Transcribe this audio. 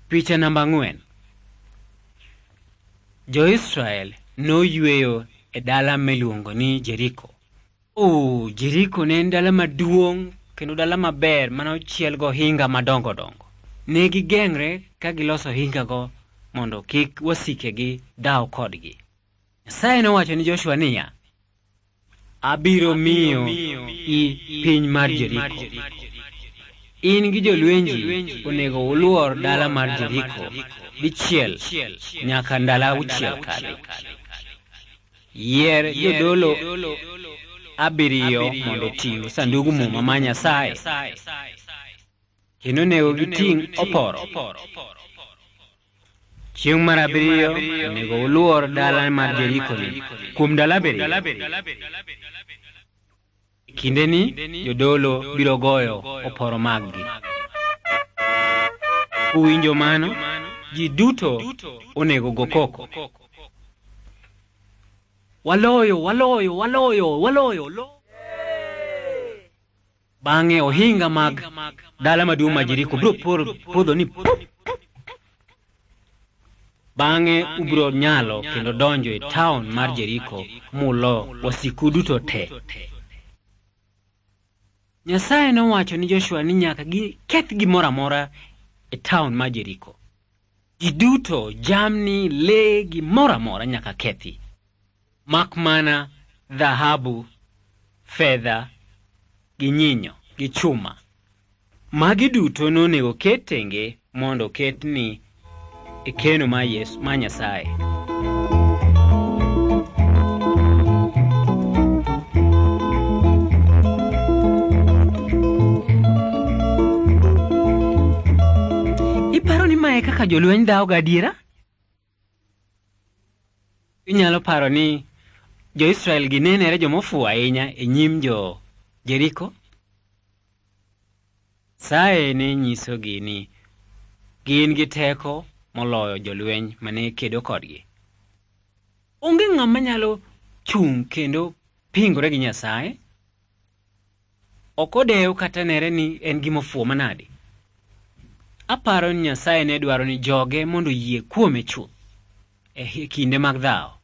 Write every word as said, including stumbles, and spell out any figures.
Picha namba ang'wen. Jo-Israel noyweyo e dala miluongo ni Jericho. Oh, Jericho ne en dala maduong' kendo dala maber mane ochiel go hinga madongo dongo. Ne gigeng're ka giloso hinga go mondo kik wasikegi daw kodgi. Nyasaye nowacho ni Joshua niya, abiro miyo i piny mar Jericho. In gi jolwenji onego uluor dala mar Jericho dichiel nyaka ndala auchiel kade. Yier jodolo abiriyo mondo ting' sandug muma mar Nyasaye, kendo onego giting' oporo. Chieng' mar abiriyo onego uluor dala mar Jericho ni kuom dala abiriyo. Kinde ni jodolo biro goyo oporo maggi. Uwinjo mano, ji duto onego go koko. Waloyo, waloyo, waloyo, waloyo. Bang'e ohinga mag dala maduong' mar Jericho biro podho ni. Bang'e ubiro nyalo kendo donjo e town mar Jericho mulo wasiku duto te. Nyasaye nowacho ni Joshua ni nyaka giketh gimoro amora e town mar Jericho. Ji duto, jamni, le, gimoro amora nyaka kethi. Mak mana dhahabu, fedha, gi nyinyo, gi chuma. Magi duto nonego ket tenge mondo ket ni e keno ma Yesu ma Nyasaye. Iparo ni mae kaka jolweny dhaw gadiera? Inyalo paro ni Jo-Israel ginenere jomofuwo ahinya e nyim jo Jericho. Nyasaye ne nyisogi ni gin gi teko moloyo jolweny mane kedo kodgi. Onge ng'ama nyalo chung' kendo pingore gi Nyasaye. Ok odewo kata nere ni en gimofuwo manade. Aparo ni Nyasaye ne dwaro ni joge mondo yie kuome chuth e kinde mag dhawo.